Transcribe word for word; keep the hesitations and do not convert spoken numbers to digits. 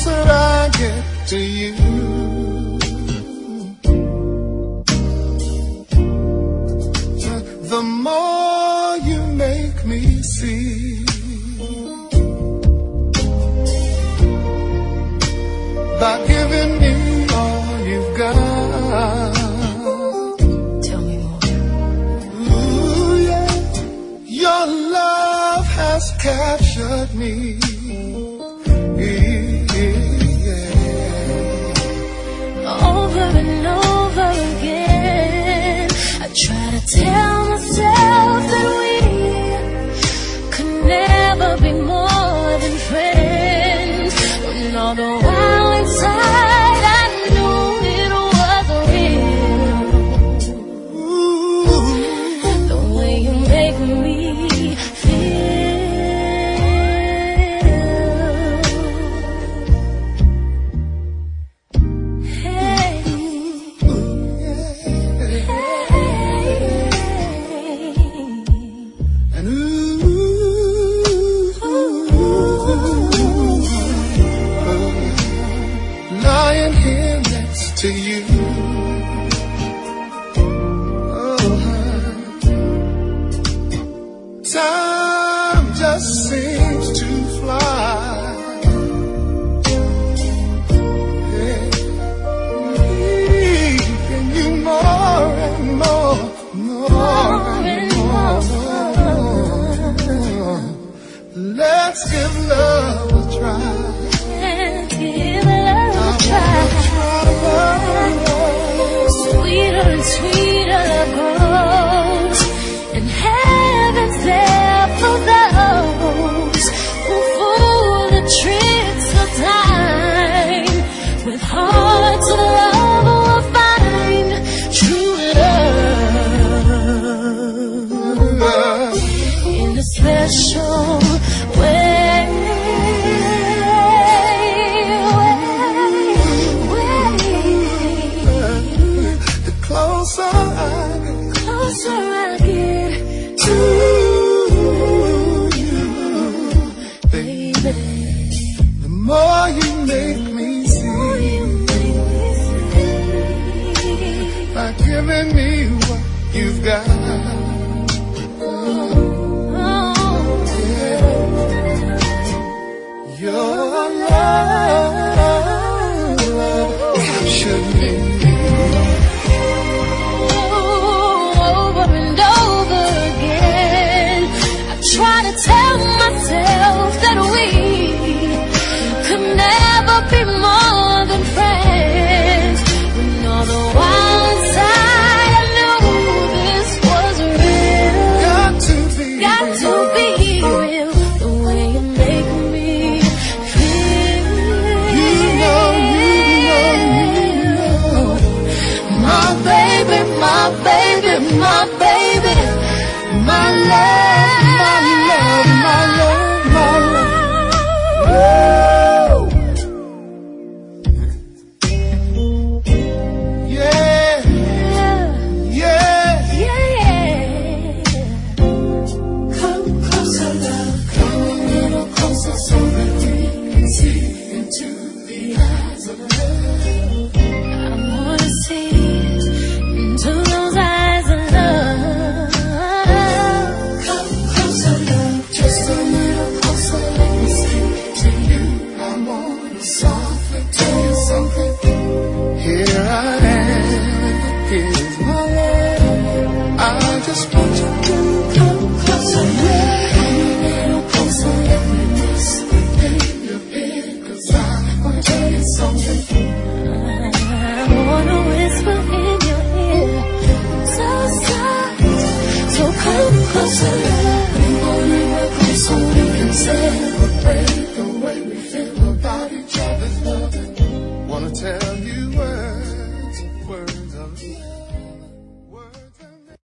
closer I get to you, the more you make me see. By giving me all you've got. Tell me more. Ooh, yeah. Your love has captured me. Yeah. Over and over again, I try to tell myself that we could never be more than friends. When all the while inside I knew it was real. Ooh, the way you make me to you. Oh, time just seems to fly. Yeah. Needing you more and more, more and more. Let's give love a try. Let's give love a try. Sweeter and sweeter love grows, and heaven's there for those who fool the tricks of time. With hearts of love will find true love in a special way. Closer I get, closer I get to you, baby. The more you make me see, by giving me what you've got. Yeah. Your love captured me. Try to tell myself that we could never be more than friends. When all the while inside I knew this was real. Got to be, got real. to be real. The way you make me feel. You know, you know, you know. My baby, my baby, my baby, my love. Closer.